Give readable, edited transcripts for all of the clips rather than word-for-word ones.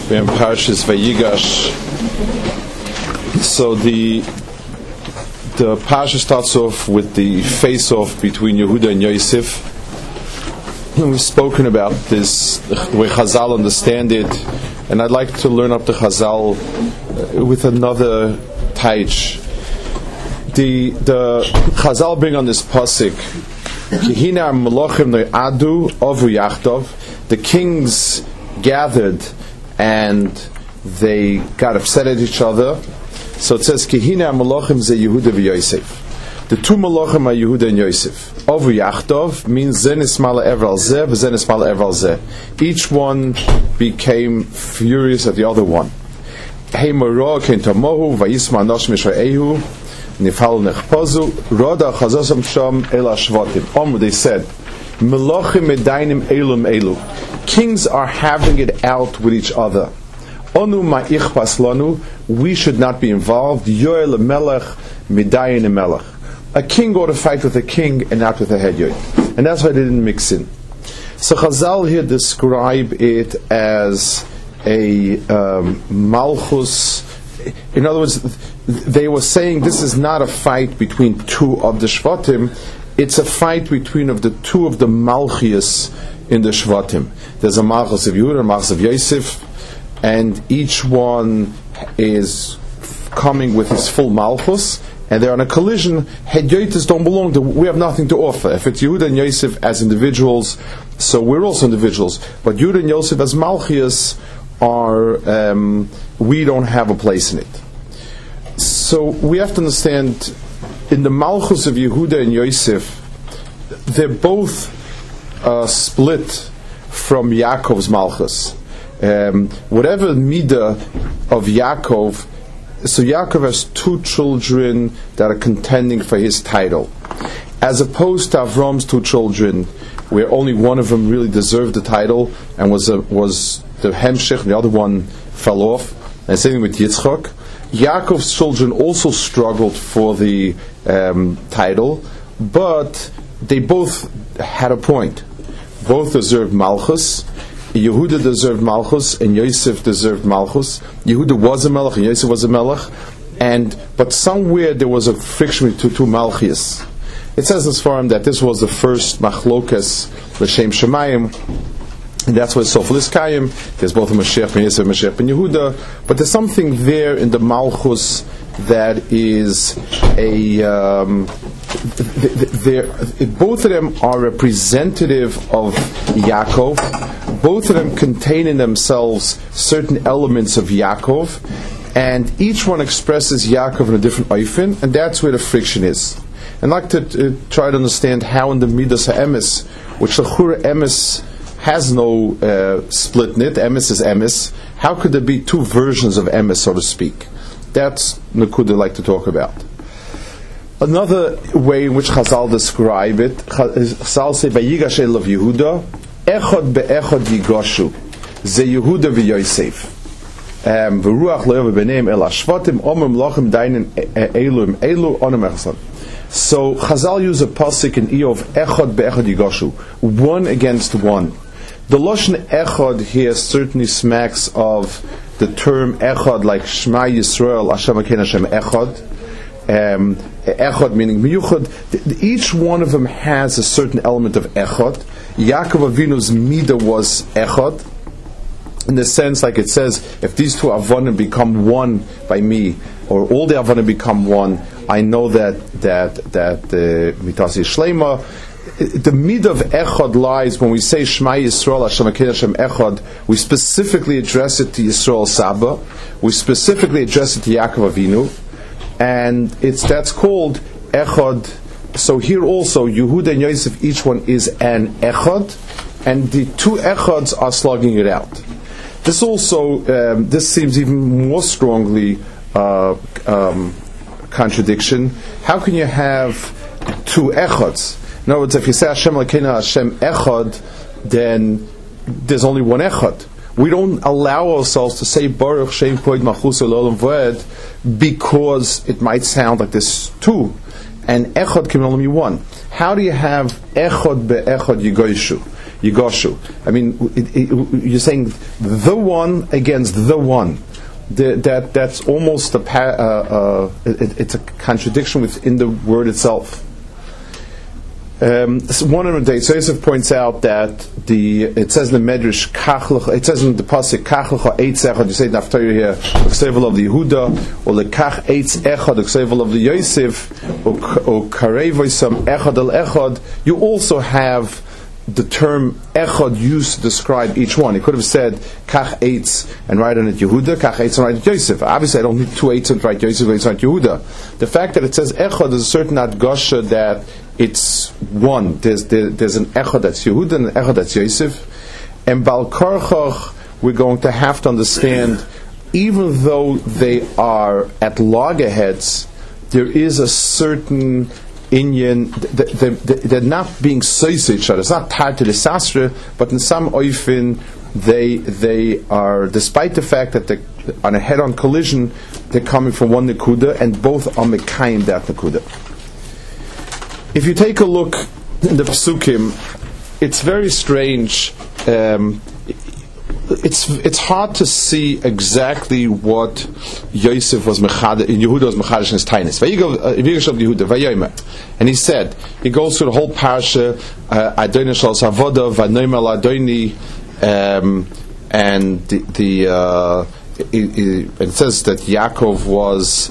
We're in Parshas Vayigash. So the Parsha starts off with the face-off between Yehuda and Yosef. And we've spoken about this, the way Chazal understand it, and I'd like to learn up the Chazal with another taich. The Chazal bring on this pasuk, Kihina Melochim Ne'adu Ovu Yachtov. The kings gathered and they got upset at each other. So it says, Kihina Melochim Ze Yehuda v'Yosef. The two Melochim are Yehuda and Yosef. Ovu Yachtov means Zen Ismala Evral Zeh, Zen Ismala Evral Zeh. Each one became furious at the other one. Hey Moro Ken Tomohu Vayisma Nosh Mishraehu Nifal Nechpozu Roda Chazosam Sham El Ashvatim. They said, Melochim Medainim Elum Elu. Kings are having it out with each other. Onu ma'ichpas lanu, we should not be involved. Yoel melech midayin melech. A king ought to fight with a king and not with a hedyot, and that's why they didn't mix in. So Chazal here describe it as a malchus. In other words, they were saying this is not a fight between two of the shvatim; it's a fight between of the two of the malchias in the shvatim. There's a malchus of Yehuda, a malchus of Yosef. And each one is coming with his full malchus, and they're on a collision. Hedyotis don't belong to, we have nothing to offer. If it's Yehuda and Yosef as individuals, so we're also individuals. But Yehuda and Yosef as malchias are, we don't have a place in it. So we have to understand, in the malchus of Yehuda and Yosef, they're both split from Yaakov's malchus. Whatever midah of Yaakov, so Yaakov has two children that are contending for his title, as opposed to Avram's two children, where only one of them really deserved the title and was the hemshech, and the other one fell off. And same thing with Yitzchak. Yaakov's children also struggled for the title, but they both had a point. Both deserved malchus. Yehuda deserved malchus and Yosef deserved malchus. Yehuda was a melech and Yosef was a melech, but somewhere there was a friction between two malchias. It says in Sfarim that this was the first machlokas l'shem shemayim, and that's why Soflis Kayim. There's both a Mashiach ben Yosef and Mashiach ben Yehuda, but there's something there in the malchus that is both of them are representative of Yaakov. Both of them contain in themselves certain elements of Yaakov, and each one expresses Yaakov in a different oifin, and that's where the friction is. And I'd like to try to understand how in the Midas HaEmes, which Lachura Emes has no split in it, Emes is Emes, how could there be two versions of Emes, so to speak? That's Nakud I'd like to talk about. Another way in which Chazal describe it, Chazal say, Vayigash elav Yehuda, Echod be'echod yigoshu, Ze Yehuda v'Yosef. V'ruach le'ov b'neim el hashvatim, omrim lochem dainin elu onem echson. So Chazal use a pasuk in Eov, Echod be'echod yigoshu, one against one. The Lashon Echod here certainly smacks of the term Echod, like Shema Yisrael, Hashem Akein Hashem Echod. Echod meaning miyuchad. Each one of them has a certain element of Echod. Yaakov Avinu's midah was Echod, in the sense, like it says, if these two Avonim become one by me, or all the Avonim become one, I know that mitasi shleima. The midah of Echod lies when we say Shema Yisrael Hashem Akein Hashem Echod. We specifically address it to Yisrael Saba. We specifically address it to Yaakov Avinu. And that's called Echod. So here also, Yehuda and Yosef, each one is an Echod, and the two Echods are slugging it out. This also, this seems even more strongly contradiction. How can you have two Echods? In other words, if you say Hashem Elokeinu Hashem Echod, then there's only one Echod. We don't allow ourselves to say Baruch Shem Koid Machus Olam Voed because it might sound like there's two, and Echod can only be one. How do you have Echod be'Echod Yigoyshu? Yigoshu. I mean, you're saying the one against the one. That's almost it's a contradiction within the word itself. One of the days, Yosef points out that it says in the Medrash, it says in the pasuk, "Kach eitz echad." You say the after here, the ksevel of the Yehuda, or the kach eitz echad, the ksevel of the Yosef, or karevoisam echad al echad. You also have the term echad used to describe each one. He could have said kach eitz and write on it Yehuda, kach eitz and write it Yosef. Obviously, I don't need two eitz and write Yosef, eitz and write Yehuda. The fact that it says echad is a certain adgasha that it's one. There's an echad that's Yehuda and an echad that's Yosef. And Bal Karchach, we're going to have to understand, even though they are at loggerheads, there is a certain Inyan, they're not being sois each other. It's not tied to the sastra, but in some oifin they are, despite the fact that they're on a head-on collision, they're coming from one nekuda, and both are mekayim that nekuda. If you take a look in the psukim, it's very strange. It's hard to see exactly what Yosef was mechad in Yehuda was mechadish in his tainis. And he said, he goes through the whole parsha, Adonai shal savoda v'noimer ladoni, and it says that Yaakov was,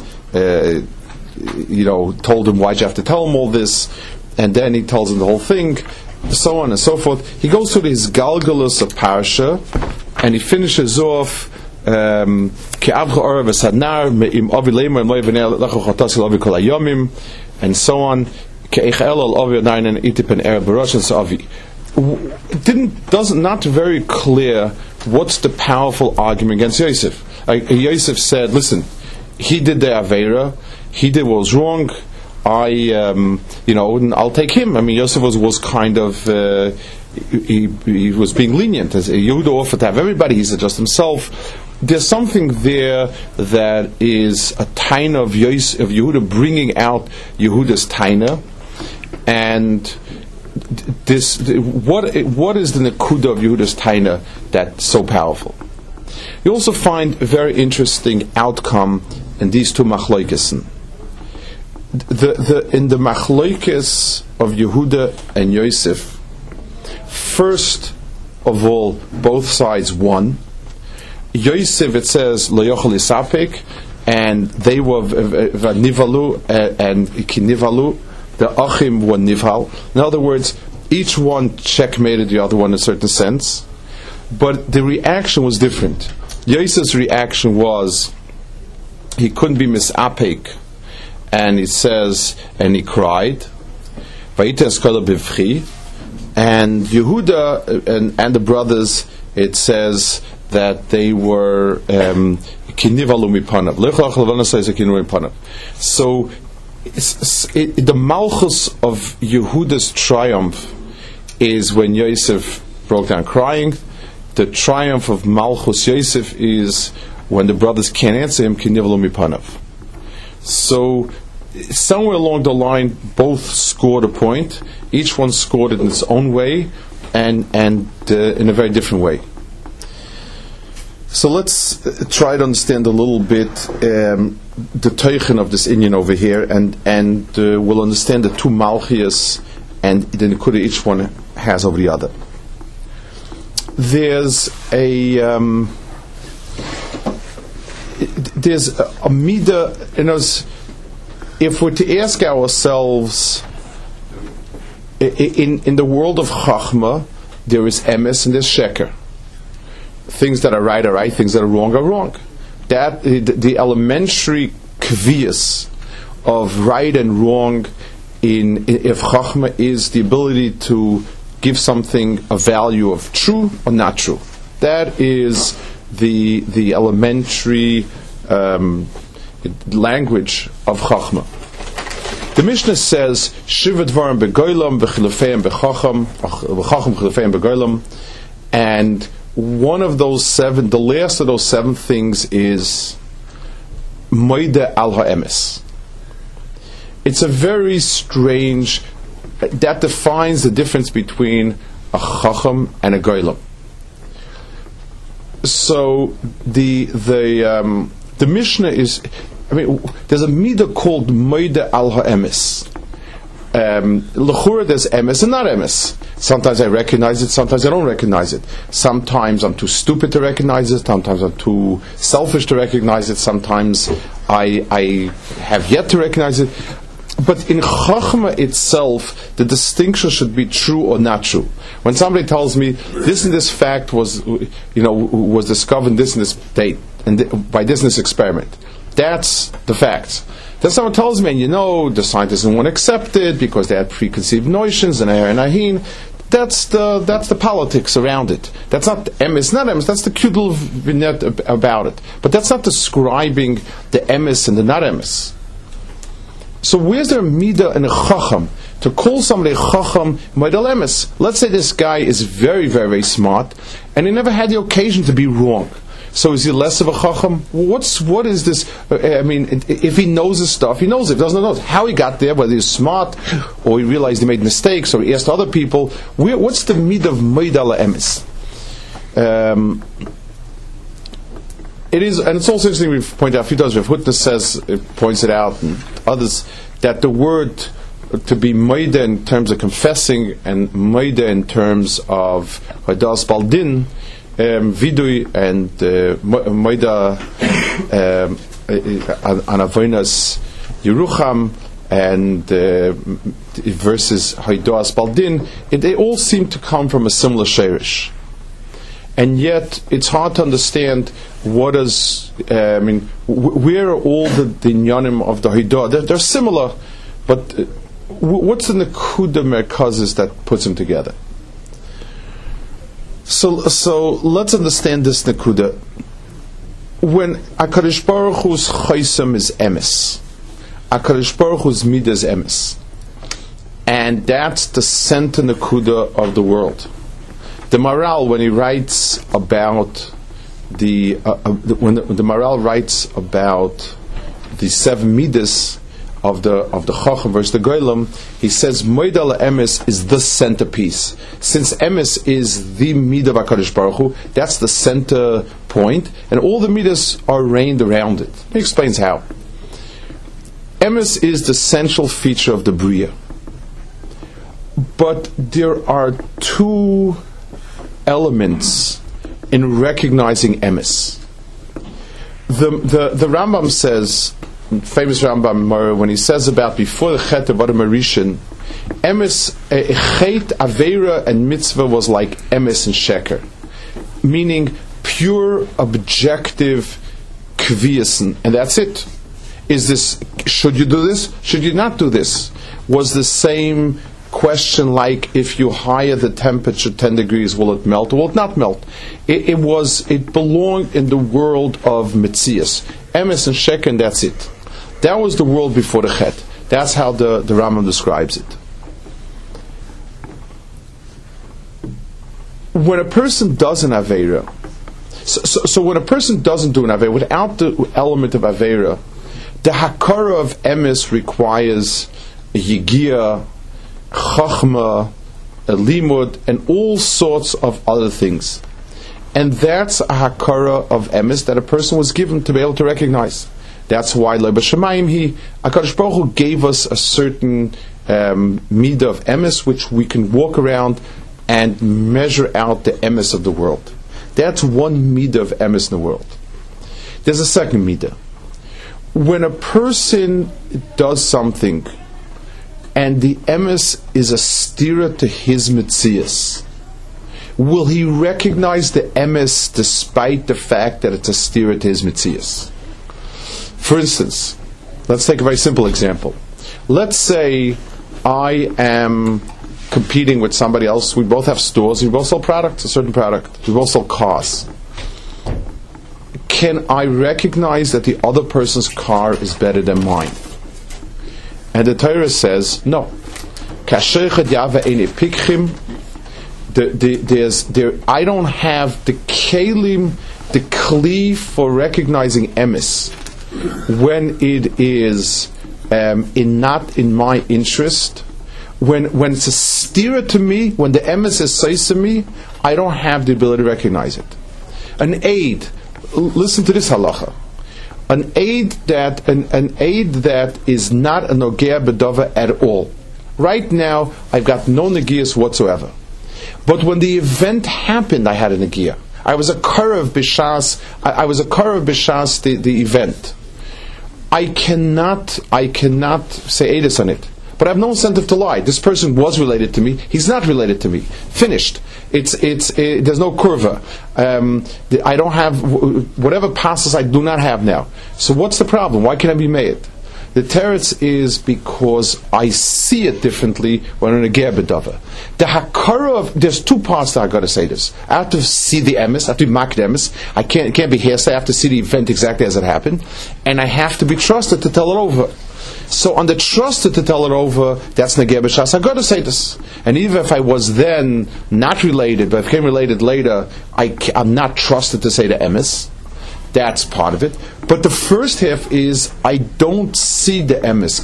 told him, why'd you have to tell him all this? And then he tells him the whole thing, so on and so forth. He goes through his galgalus of parsha, and he finishes off and so on. Not very clear what's the powerful argument against Yosef. Yosef said, listen, he did the Aveira, he did what was wrong, I'll take him. I mean, Yosef was kind of he was being lenient. As Yehuda offered to have everybody, he said just himself. There's something there that is a taina of Yehuda bringing out Yehuda's taina, and what is the nekuda of Yehuda's taina that's so powerful? You also find a very interesting outcome in these two machlokesen. In the machlokes of Yehuda and Yosef, first of all, both sides won. Yosef, it says, lo yochel isapek, and they were nivalu and kinivalu. The achim were nivhal. In other words, each one checkmated the other one in a certain sense, but the reaction was different. Yosef's reaction was he couldn't be misapek, and it says, and he cried. And Yehuda and the brothers, it says that they were kinivalu mipanav. So the malchus of Yehuda's triumph is when Yosef broke down crying. The triumph of malchus Yosef is when the brothers can't answer him, kinivalu mipanav. So somewhere along the line, both scored a point. Each one scored it in its own way, and in a very different way. So let's try to understand a little bit the teichen of this inyan over here, and we'll understand the two malchias and the nekuda each one has over the other. There's a midah, if we're to ask ourselves, in the world of Chachma, there is emes and there's sheker. Things that are right, things that are wrong. That the elementary kvias of right and wrong if Chachma is the ability to give something a value of true or not true. That is the elementary language of Chachma. The Mishnah says, Shiva dvarim begoylam v'chilufeim bechacham, v'chacham chilufeim begoylam, and one of those seven, the last of those seven things is moide al ha'emes. It's a very strange, that defines the difference between a chacham, and a goylem. So the Mishnah is, there's a midah called moida al ha'emes. L'chura, there's emes and not emes. Sometimes I recognize it, sometimes I don't recognize it. Sometimes I'm too stupid to recognize it, sometimes I'm too selfish to recognize it, sometimes I have yet to recognize it. But in Chachma itself, the distinction should be true or not true. When somebody tells me this and this fact was discovered in this and this date, and by this and this experiment, that's the fact. Then someone tells me, the scientists didn't want to accept it because they had preconceived notions and ahin. That's the politics around it. That's not emes, not emes. That's the cute little vignette about it. But that's not describing the emes and the not emes. So where's there a midah and a chacham to call somebody a chacham model emes? Let's say this guy is very, very, very smart, and he never had the occasion to be wrong. So is he less of a chacham? What is this? If he knows his stuff, he knows it. If he doesn't know how he got there, whether he's smart, or he realized he made mistakes, or he asked other people. What's the midah of model emes? It is, and it's also interesting. We've pointed out a few times. Rav Hutner points it out, and others, that the word to be moida in terms of confessing and moida in terms of hadas baldin, vidui and moida anavonas yerucham and versus hadas baldin, they all seem to come from a similar sheirish. And yet, it's hard to understand what is. Where are all the inyanim of the Haidah? They're similar, but what's the nekuda merkazis that puts them together? So let's understand this nekuda. When HaKadosh Baruch Hu's chaysam is emes, HaKadosh Baruch Hu's midah is emes, and that's the center nekuda of the world. The Maral, when he writes about the Maral writes about the seven midas of the Chacham versus the Goylem, he says Moida Emes is the centerpiece. Since Emes is the midah of HaKadosh Baruch Hu, that's the center point, and all the midas are arranged around it. He explains how. Emes is the central feature of the Bria, but there are two elements in recognizing emes. The Rambam says, famous Rambam, when he says about before the Chet of Adam Arishan, emes, Chet, Aveira, and Mitzvah was like emes and Sheker, meaning pure, objective kviyasin, and that's it. Is this? Should you do this? Should you not do this? Was the same question like if you higher the temperature 10 degrees, will it melt or will it not melt? It belonged in the world of Metzias. Emes and Sheker, and that's it. That was the world before the Chet. That's how the Rambam describes it. When a person does an Aveira, so when a person doesn't do an Aveira, without the element of Aveira, the Hakara of Emes requires a Yigia, Chachma, a Limud, and all sorts of other things. And that's a Hakara of Emes that a person was given to be able to recognize. That's why Lo B'Shamayim HaKadosh Baruch Hu gave us a certain midah of Emes which we can walk around and measure out the Emes of the world. That's one midah of Emes in the world. There's a second midah. When a person does something and the emes is a stira to his metzias, will he recognize the emes despite the fact that it's a stira to his metzias? For instance, let's take a very simple example. Let's say I am competing with somebody else. We both have stores. We both sell products, a certain product. We both sell cars. Can I recognize that the other person's car is better than mine? And the Torah says, no. I don't have the kelim, the kli for recognizing emes when it is not in my interest, when it's a stira to me, when the emes is says to me, I don't have the ability to recognize it. An aid, listen to this halacha. An aid that is not a nogea bedava at all. Right now, I've got no negias whatsoever. But when the event happened, I had a negia. I was a karav b'shas. I was a karav b'shas the event. I cannot say edus on it. But I have no incentive to lie. This person was related to me. He's not related to me. Finished. There's no kurva. I don't have whatever passes I do not have now. So what's the problem? Why can't I be made? The teretz is because I see it differently when I'm in a ger bedava. The hakara of, there's two parts that I got to say this. I have to see the emes. I have to be mak the emes. I can't be hearsay. I have to see the event exactly as it happened, and I have to be trusted to tell it over. So on the trusted to tell it over, that's Negeh B'Shas. I got to say this. And even if I was then not related, but I became related later, I'm not trusted to say the emes. That's part of it. But the first half is, I don't see the emes.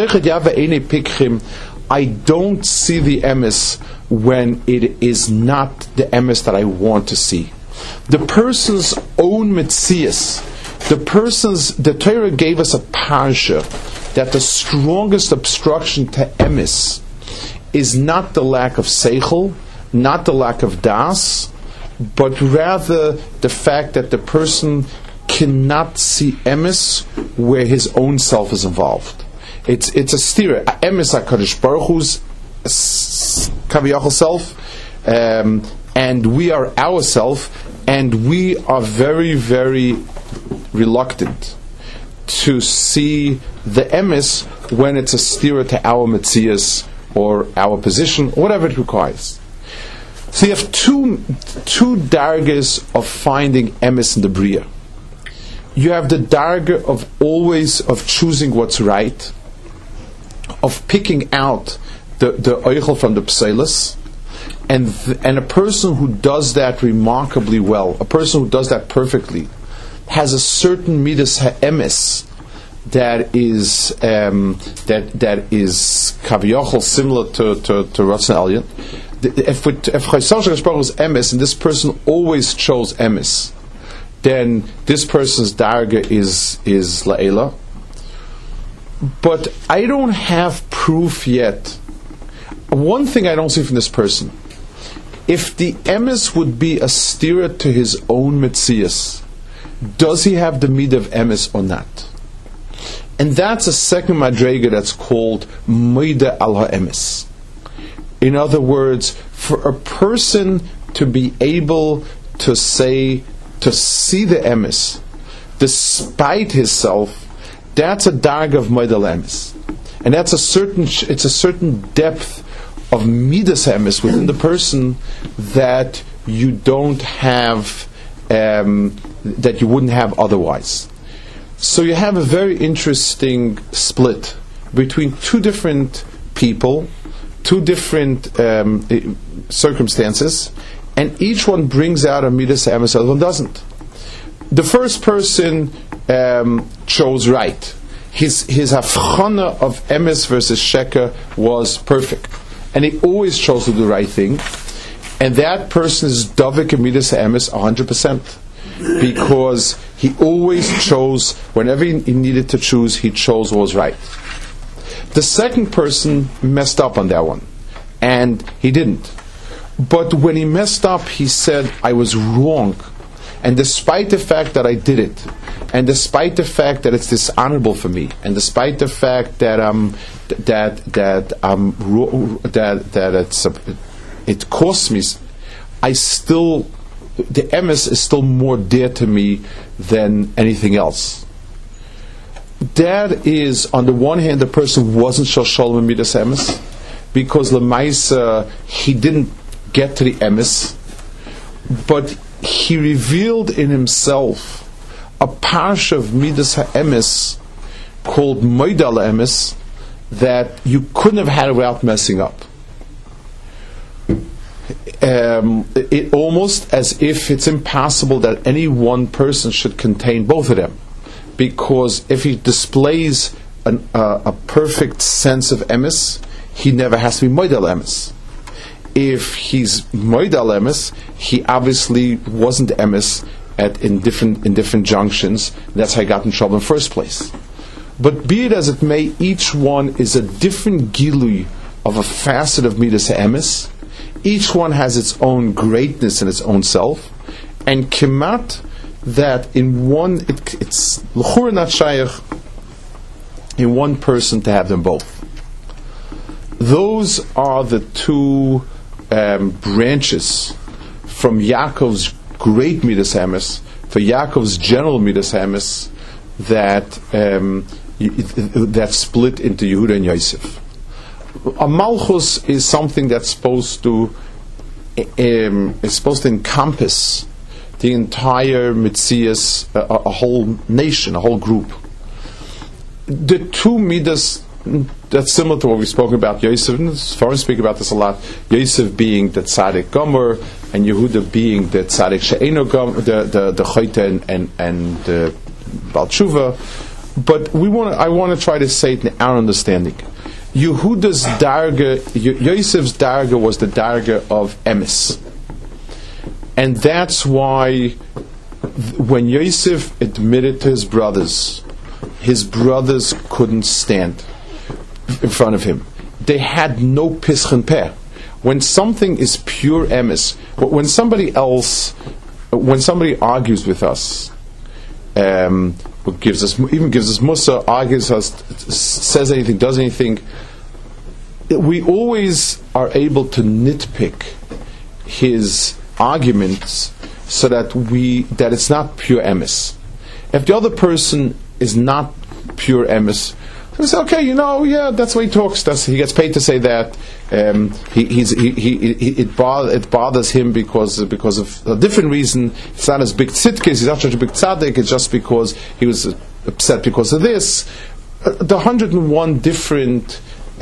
I don't see the emes when it is not the emes that I want to see. The person's own metzias, the Torah gave us a parsha that the strongest obstruction to emes is not the lack of seichel, not the lack of das, but rather the fact that the person cannot see emes where his own self is involved. It's a stira. Emes HaKadosh Baruch Hu's kaviyachol self, and we are our self, and we are very, very reluctant to see the emes when it's a stira to our metzias or our position, or whatever it requires. So you have two dargas of finding emes in the bria. You have the darga of always of choosing what's right, of picking out the oichel from the pselis, and a person who does that remarkably well, a person who does that perfectly, has a certain midas ha'emes that is kaviyachol similar to Ratzon Elyon. If Chayesach Baruch is emes and this person always chose emes, then this person's darga is la'ela. But I don't have proof yet. One thing I don't see from this person: if the emes would be a stira to his own metzias, does he have the mid of emes or not? And that's a second madrega that's called moida al ha'emes. In other words, for a person to be able to see the emes despite himself, that's a darg of moida al emes, and it's a certain depth of midas emes within the person that you don't have. That you wouldn't have otherwise. So you have a very interesting split between two different people, two different circumstances, and each one brings out a midas emes, the other one doesn't. The first person chose right. His hafchana of emes versus sheker was perfect, and he always chose to do the right thing. And that person is davik and midas emes 100%, because he always chose, whenever he needed to choose, he chose what was right. The second person messed up on that one, and he didn't. But when he messed up, he said, I was wrong. And despite the fact that I did it, and despite the fact that it's dishonorable for me, and despite the fact that it costs me, the emes is still more dear to me than anything else. That is, on the one hand, the person wasn't shal shalom midas emes, because lemaisa he didn't get to the emes, but he revealed in himself a parsha of midas ha'emes called moida al emes that you couldn't have had without messing up. It almost as if it's impossible that any one person should contain both of them, because if he displays a perfect sense of emes, he never has to be moidal emes. If he's moidal emes, he obviously wasn't emes in different junctions. That's how he got in trouble in the first place. But be it as it may, each one is a different gilui of a facet of midas emes. Each one has its own greatness in its own self, and kemat that in one it's l'chura not shaykh in one person to have them both. Those are the two branches from Yaakov's great midas emes to Yaakov's general midas emes that split into Yehuda and Yosef. A malchus is something that's supposed to encompass the entire Metzias, a whole nation, a whole group. The two midas that's similar to what we've spoken about Yosef, and Sfarim speak about this a lot. Yosef being the tzaddik gomer, and Yehuda being the tzaddik she'eno gomer, the choyte and the Baal Tshuva. But I want to try to say it in our understanding. Yehuda's darga, Yosef's darga was the darga of emes, and that's why when Yosef admitted to his brothers couldn't stand in front of him. They had no pischon peh. When something is pure emes, when somebody argues with us, gives us mussar, argues us, says anything, does anything, we always are able to nitpick his arguments so that it's not pure emes. If the other person is not pure emes, we say, okay, that's why he talks. He gets paid to say that. It bothers him because of a different reason. It's not as big tzidkes. He's not such a big tzaddik. It's just because he was upset because of this. The 101 different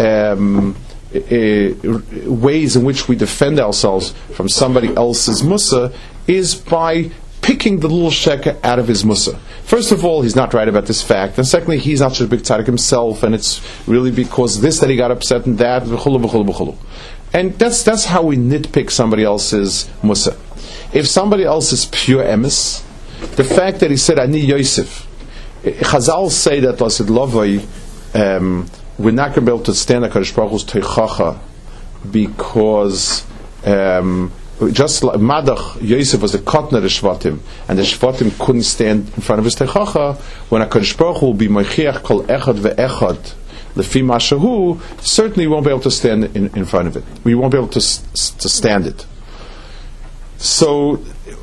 ways in which we defend ourselves from somebody else's mussar is by picking the little sheker out of his mussar. First of all, he's not right about this fact, and secondly, he's not such a big tzaddik himself, and it's really because this that he got upset and that, v'chulu, v'chulu, v'chulu. And that's how we nitpick somebody else's mussar. If somebody else is pure emes, the fact that he said Ani Yosef, Chazal say that Lasid Lovai, we're not going to be able to stand HaKadosh Baruch Hu's teichacha because just like Madach, Yosef was a kotner of the Shvatim, and the Shvatim couldn't stand in front of his teichacha. When HaKadosh Baruch Hu will be moichiach kol echad ve'echad lefi mashahu, certainly we won't be able to stand in front of it. We won't be able to stand it. So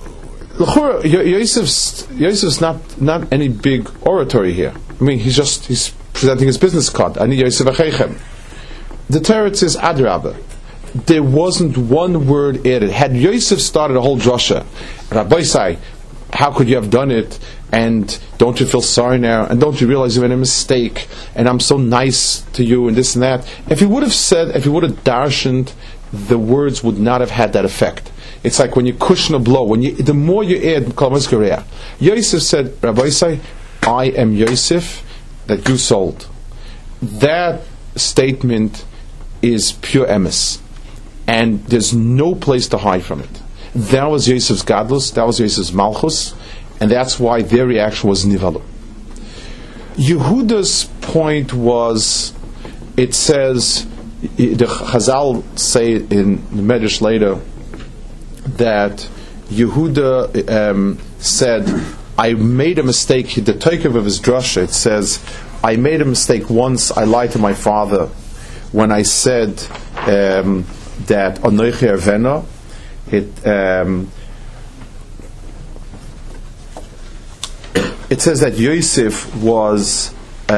Yosef's not any big oratory here. I mean, he's presenting his business card. Ani Yosef Acheichem. The teretz is Adrabah. There wasn't one word added. Had Yosef started a whole drasha, Rabbi Sai, how could you have done it? And don't you feel sorry now? And don't you realize you made a mistake? And I'm so nice to you, and this and that. If he would have darshaned, the words would not have had that effect. It's like when you cushion a blow. The more you add, Yosef said, Rabbi Sai, I am Yosef that you sold. That statement is pure emes, and there's no place to hide from it. That was Yosef's gadlus, that was Yosef's malchus, and that's why their reaction was nivalu. Yehuda's point was, it says, the Chazal say in the Medrash later that Yehuda said, I made a mistake. The takeover of his drasha, it says, I made a mistake once. I lied to my father when I said that Anoichi Avena. It says that Yosef was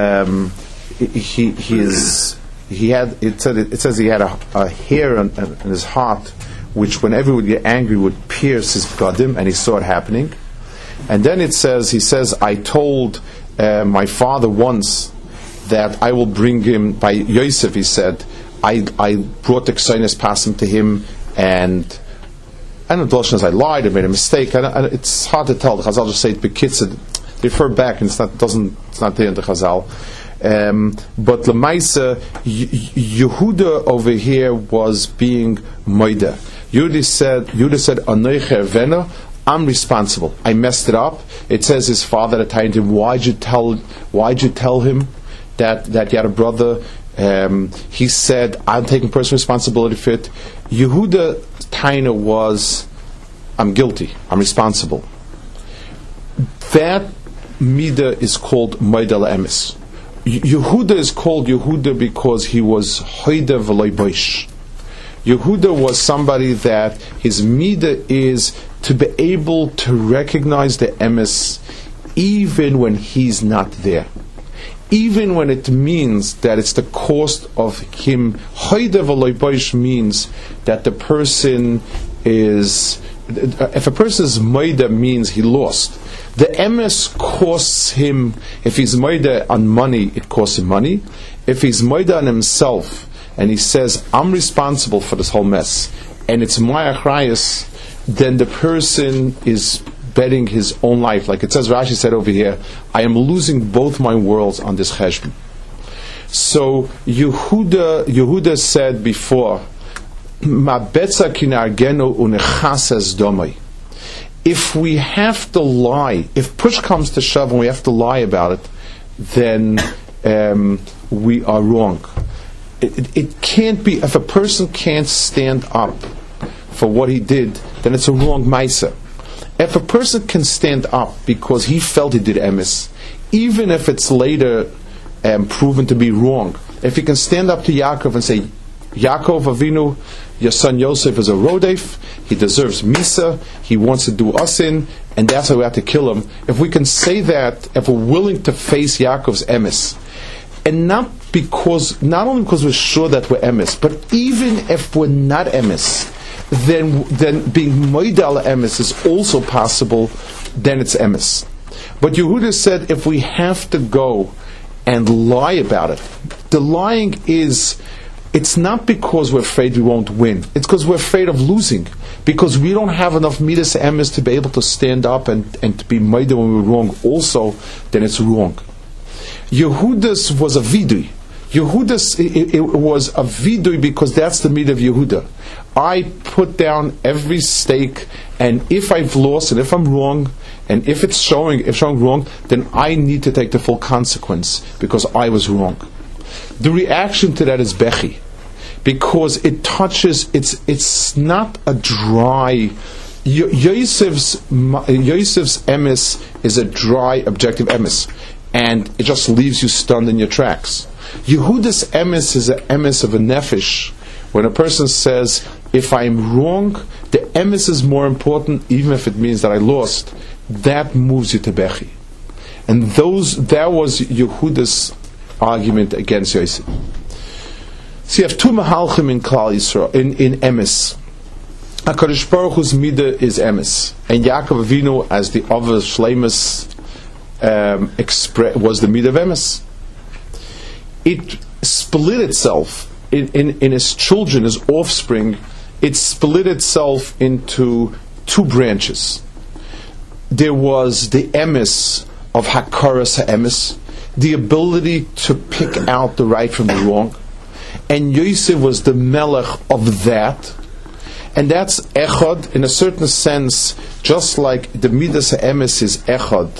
it says he had a hair in his heart, which whenever he would get angry would pierce his gadim, and he saw it happening. And then he says, I told my father once that I will bring him, by Yosef he said, I brought the Ksainis Pasim to him, and I don't know, I lied, I made a mistake, and it's hard to tell. The Chazal just say it bekitzer. refer back, and it's not there in the Chazal. But Lemaisa, Yehuda over here was being Moida. Yehuda said, Anoich Ervena, I'm responsible. I messed it up. It says his father at the time to him, why'd you tell him that you had a brother? He said, I'm taking personal responsibility for it. Yehuda Taina was, I'm guilty. I'm responsible. That Mida is called Moida La'emes. Yehuda is called Yehuda because he was Hoida V'loi Boish. Yehuda was somebody that his Mida is to be able to recognize the emes even when he's not there. Even when it means that it's the cost of him. Hoida V'loi Boish means that the person is, if a person's Moida means he lost. The emes costs him. If he's moida on money, it costs him money. If he's moida on himself, and he says, I'm responsible for this whole mess, and it's my achrayus, then the person is betting his own life. Like it says, Rashi said over here, I am losing both my worlds on this cheshbon. So Yehuda said before, Ma betza kinargenu unechasas domai. If we have to lie, if push comes to shove and we have to lie about it, then we are wrong. It can't be, if a person can't stand up for what he did, then it's a wrong maisa. If a person can stand up because he felt he did emes, even if it's later proven to be wrong, if he can stand up to Yaakov and say, Yaakov Avinu, your son Yosef is a rodef, he deserves misa, he wants to do us in, and that's why we have to kill him. If we can say that, if we're willing to face Yaakov's emes, and not only because we're sure that we're emes, but even if we're not emes, then being moidal emes is also possible, then it's emes. But Yehuda said if we have to go and lie about it, the lying is, it's not because we're afraid we won't win. It's because we're afraid of losing. Because we don't have enough midas emes to be able to stand up and to be moida when we're wrong also, then it's wrong. Yehudas was a vidui. Yehudas, it was a vidui because that's the midah of Yehuda. I put down every stake, and if I've lost and if I'm wrong, and if showing wrong, then I need to take the full consequence because I was wrong. The reaction to that is bechi, because it touches. It's not a dry. Yosef's emes is a dry, objective emes, and it just leaves you stunned in your tracks. Yehuda's emes is an emes of a nefesh. When a person says, "If I'm wrong, the emes is more important, even if it means that I lost," that moves you to bechi, and that was Yehuda's argument against Yosef. So you have two mahalchim in Klal Yisrael, in emes. HaKadosh Baruch Hu's midah is emes, and Yaakov Avinu, as the other shleimus, was the midah of emes. It split itself in his children, his offspring. It split itself into two branches. There was the emes of hakaras ha'emes, the ability to pick out the right from the wrong, and Yosef was the melech of that, and that's echad in a certain sense, just like the midas ha'emes is echad,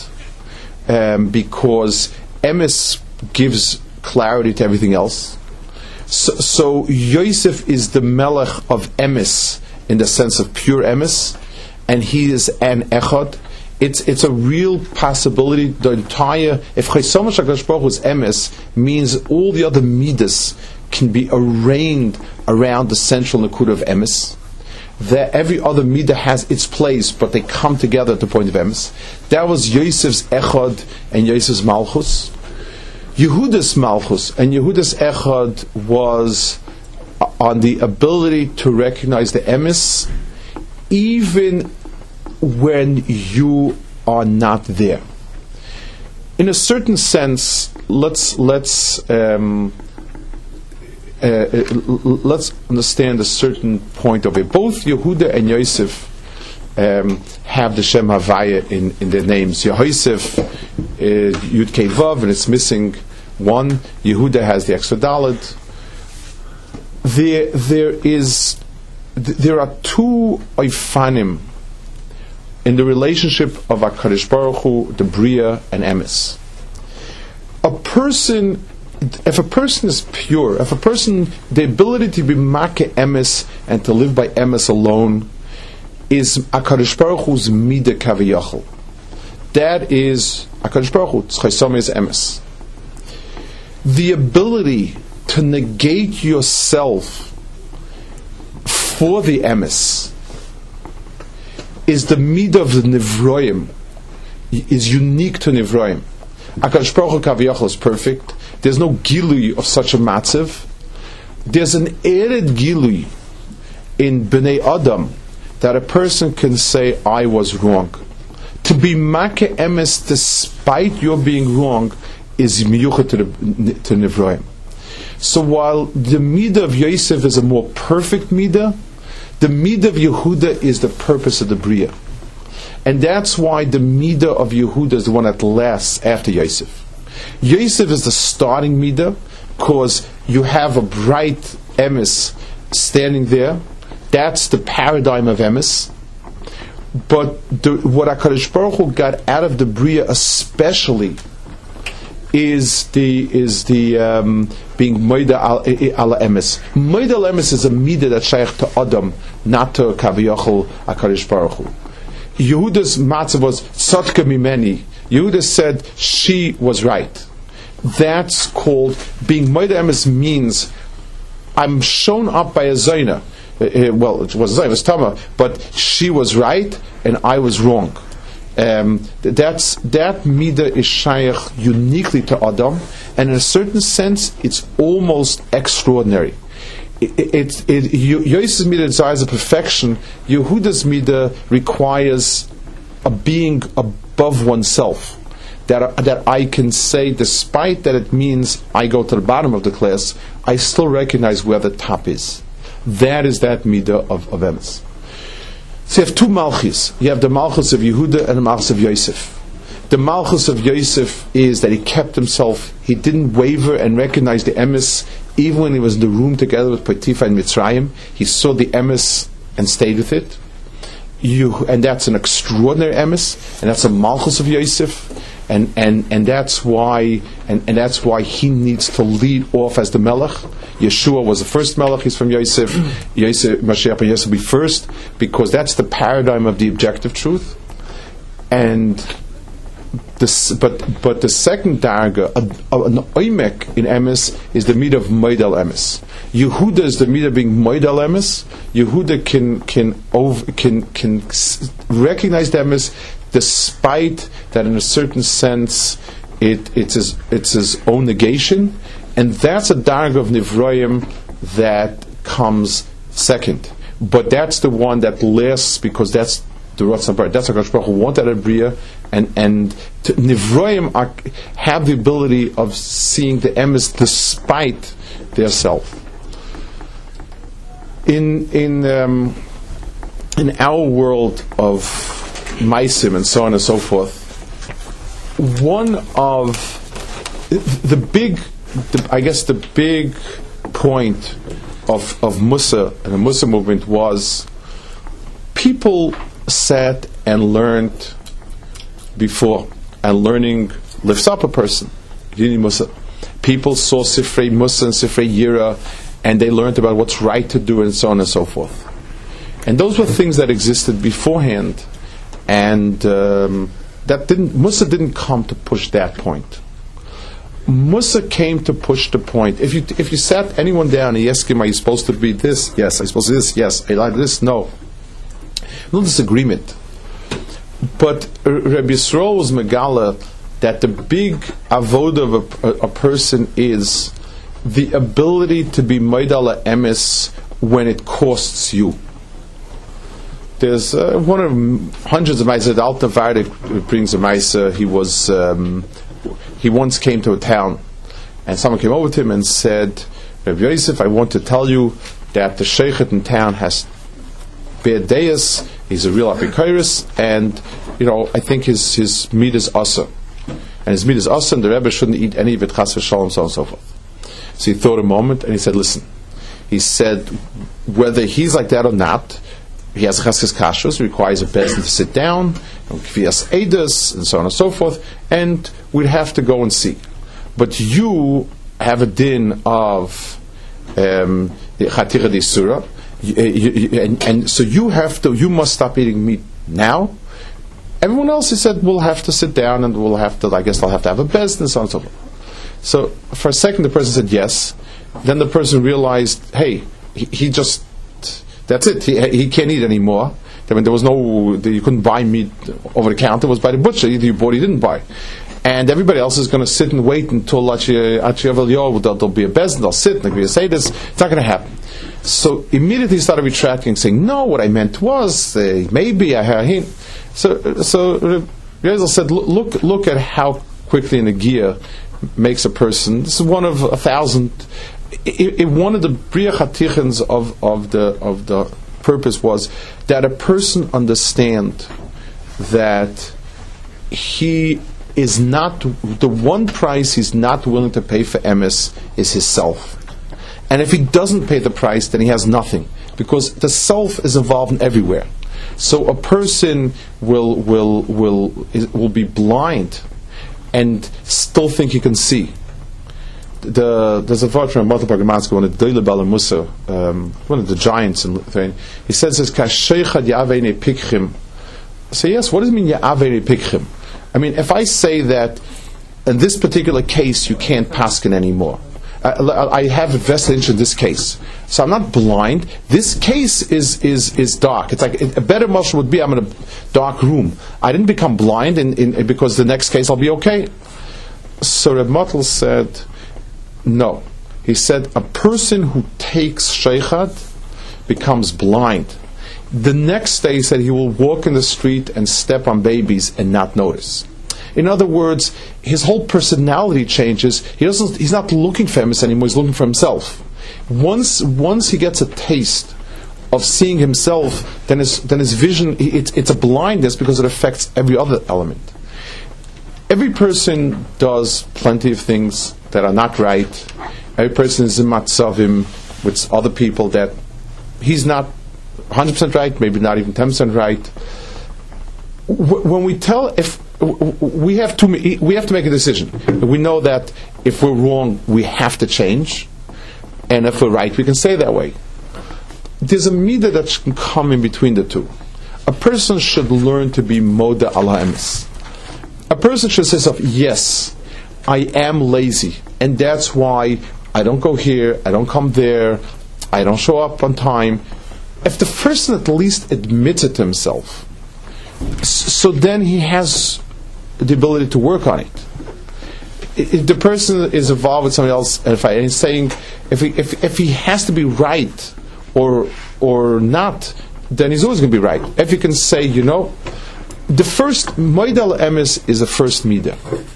because emes gives clarity to everything else. So Yosef is the melech of emes in the sense of pure emes, and he is an echad. It's a real possibility. The entire, if Chaysom HaKadosh Baruch Hu's emes means all the other midas can be arranged around the central nakuda of emes. That every other midah has its place, but they come together at the point of emes. That was Yosef's echad and Yosef's malchus. Yehuda's malchus and Yehuda's echad was on the ability to recognize the emes, even when you are not there. In a certain sense, let's understand a certain point of it. Both Yehuda and Yosef have the Shem Havaya in their names. Yosef Yud Kei Vav, and it's missing one. Yehuda has the extra Dalet. There are two Oifanim in the relationship of HaKadosh Baruch Hu, the Bria, and Emes. If a person is pure, the ability to be Makeh Emes and to live by Emes alone is HaKadosh Baruch Hu's Midah Kaviyachol. That is HaKadosh Baruch Hu, Tzchaysom is Emes. The ability to negate yourself for the Emes is the Midah of the Nivroim, is unique to Nivroim. HaKadosh Baruch Hu Kaviyachol is perfect. There's no Gilui of such a matziv. There's an Ered Gilui in Bnei Adam that a person can say, I was wrong. To be Makeh Emes despite your being wrong is miyuchat to Nivroim. So while the Midah of Yosef is a more perfect Midah, the Midah of Yehuda is the purpose of the Bria. And that's why the Midah of Yehuda is the one that lasts after Yosef. Yosef is the starting Midah because you have a bright Emes standing there. That's the paradigm of Emes. But what HaKadosh Baruch Hu got out of the Bria especially is the being Moida al Emes. Moida al Emes is a Midah that's shaykh to Adam, not to Kaviyachol HaKadosh Baruch Hu. Yehuda's matzah was Tzadka Mimeni. Yehuda said she was right. That's called being Moida Emes, means I'm shown up by a Zaina. Well, it was Zaina, it was Tama, but she was right and I was wrong. That Midah is shaykh uniquely to Adam, and in a certain sense it's almost extraordinary. Yosef's Midah desires a perfection. Yehuda's Midah requires a being above oneself. That I can say, despite that it means I go to the bottom of the class, I still recognize where the top is. That is that Midah of Emes. So you have two Malchus. You have the Malchus of Yehuda and the Malchus of Yosef. The Malchus of Yosef is that he kept himself, he didn't waver and recognize the Emes, even when he was in the room together with Potiphar and Mitzrayim. He saw the Emes and stayed with it. And that's an extraordinary Emes, and that's a Malchus of Yosef. And that's why he needs to lead off as the Melech. Yeshua was the first Melech. He's from Yosef. Mashiach ben Yosef will be first, because that's the paradigm of the objective truth. And but the second darga, an oimek in Emes, is the Midah of Moed al Emes. Yehuda is the Midah being Moed al Emes. Yehuda can recognize the Emes, despite that in a certain sense it's his own negation, and that's a darga of Nivroim that comes second. But that's the one that lasts, because that's the Ratzon Baruch. That's HaKadosh Baruch Hu wanted a Bria, and Nivroim have the ability of seeing the Emes despite their self. In our world of Maisim and so on and so forth, one of the big point of Musa and the Musa movement was people sat and learned before, and learning lifts up a person. Musa. People saw Sifrei Musa and Sifrei Yira, and they learned about what's right to do and so on and so forth. And those were things that existed beforehand. And Musa didn't come to push that point. Musa came to push the point. If you sat anyone down and you ask him, are you supposed to be this? Yes. Are you supposed to be this? Yes. I like this? No. No disagreement. But Rabbi Yisroel was Megala that the big avoda of a person is the ability to be Moed al Emes when it costs you. There's one of hundreds of Maisa. The Alter Vardik brings a Maisa. He once came to a town, and someone came over to him and said, Rabbi Yosef, I want to tell you that the Sheikhet in town has bad days. He's a real apikoros, and I think his meat is asa. and his meat is us, and the Rebbe shouldn't eat any of it, chas v'shalom, so on and so forth. So he thought a moment, and he said, listen. He said, whether he's like that or not, he has cheskes kashrus, requires a person to sit down, and kvias edus, and so on and so forth, and we'd have to go and see. But you have a din of the chatira d'isura, and so you must stop eating meat now. Everyone else, he said, will have to sit down, and we'll have to, I guess, they'll have to have a best, and so on and so forth. So for a second, the person said yes. Then the person realized, hey, he just, that's it. He can't eat anymore. I mean, there was you couldn't buy meat over the counter. It was by the butcher. Either you bought or you didn't buy. And everybody else is going to sit and wait until there'll be a bezin. They'll sit and they'll say this. It's not going to happen. So immediately he started retracting, saying, no, what I meant was, maybe I had him. So Yezel said, look at how quickly in a gear makes a person. This is one of 1,000. One of the Bria Chatichins of the purpose was that a person understand that he is not, the one price he's not willing to pay for emes is his self. And if he doesn't pay the price, then he has nothing, because the self is involved in everywhere. So a person will be blind and still think he can see. There's a word from Martin Pagamanski, one of the Doyle Bala Musa, one of the giants in Lithuania. He says this, Kasheichad Ya'avei Pikchim. So yes, what does it mean Ya'avei Pikchim? I mean, if I say that in this particular case you can't paskin anymore, I have a vested interest in this case, so I'm not blind. This case is dark. It's like a better mashal would be I'm in a dark room. I didn't become blind because the next case I'll be okay. So Reb Motel said, no. He said a person who takes sheichad becomes blind. The next day, he said, he will walk in the street and step on babies and not notice. In other words, his whole personality changes. He's not looking for emes anymore, he's looking for himself. Once he gets a taste of seeing himself, then his vision, it's a blindness because it affects every other element. Every person does plenty of things that are not right. Every person is in matzavim with other people that he's not 100% right, maybe not even 10% right. When we we have to make a decision. We know that if we're wrong, we have to change, and if we're right, we can stay that way. There's a midah that can come in between the two. A person should learn to be moda ala emes. A person should say to himself, yes, I am lazy, and that's why I don't go here, I don't come there, I don't show up on time. If the person at least admits it to himself, so then he has the ability to work on it. If the person is involved with somebody else, and he's saying, if he has to be right or not, then he's always going to be right. If you can say, the first moidal emes is the first midah.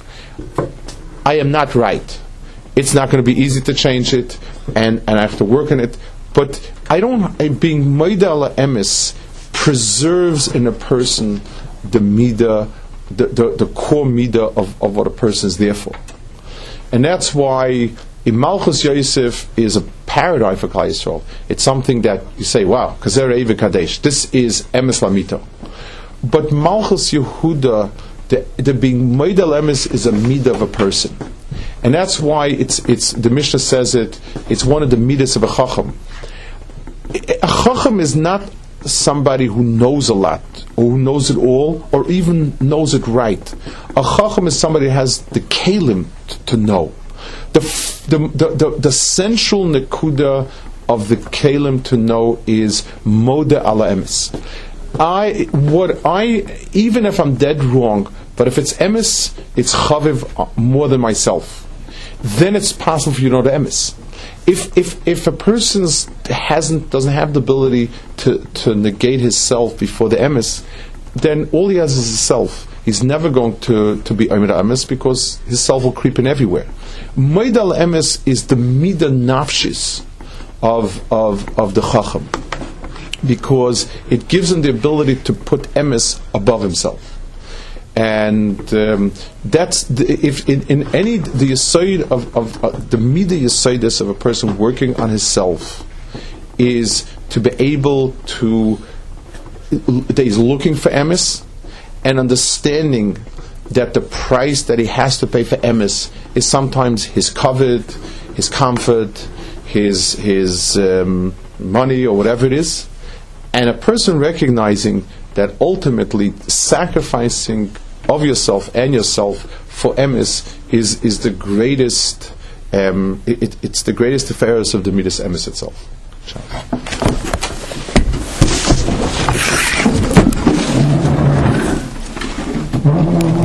I am not right. It's not going to be easy to change it, and I have to work on it. But being moidal emes preserves in a person the midah, the core midah of what a person is there for. And that's why Malchus Yosef is a paradigm for Klal Yisrael. It's something that you say, wow, Kazer Eiv Kadesh, this is emes lamito. But Malchus Yehuda, the being moidal emes is a midah of a person. And that's why it's the Mishnah says it's one of the midas of a chacham. A chacham is not somebody who knows a lot, or who knows it all, or even knows it right. A chacham is somebody who has the kelim to know. The central nekuda of the kelim to know is moda ala emes. Even if I'm dead wrong, but if it's emes, it's chaviv more than myself. Then it's possible for you to know the emes. If a person doesn't have the ability to negate his self before the emes, then all he has is his self. He's never going to be Omer emes because his self will creep in everywhere. Moidal emes is the midah nafshis of the chacham, because it gives him the ability to put emes above himself. And that's if in any the yisoid of the midah yisoidus of a person working on himself is to be able to, that he's looking for emes and understanding that the price that he has to pay for emes is sometimes his covet, his comfort, his money or whatever it is, and a person recognizing that ultimately sacrificing of yourself and yourself for emes is the greatest. It's the greatest affairs of the midas emes itself.